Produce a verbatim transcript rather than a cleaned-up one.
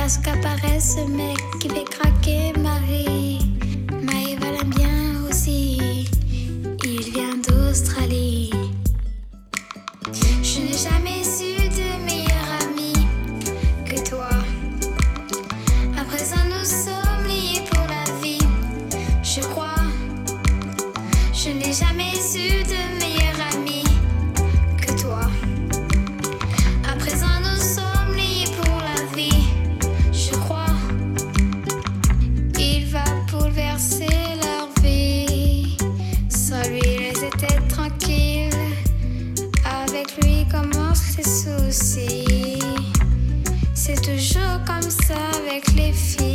ce qu'apparaît ce mec qui fait craquer Marie. Maëva l'aime bien aussi, il vient d'Australie. Je n'ai jamais su de meilleur ami que toi. À présent nous sommes liés pour la vie, je crois. Je n'ai jamais su de meilleur ami que toi. À présent nous sommes liés pour la vie, je crois. Il va bouleverser leur vie. Sans lui ils étaient tranquilles. Avec lui commencent les soucis. C'est toujours comme ça avec les filles.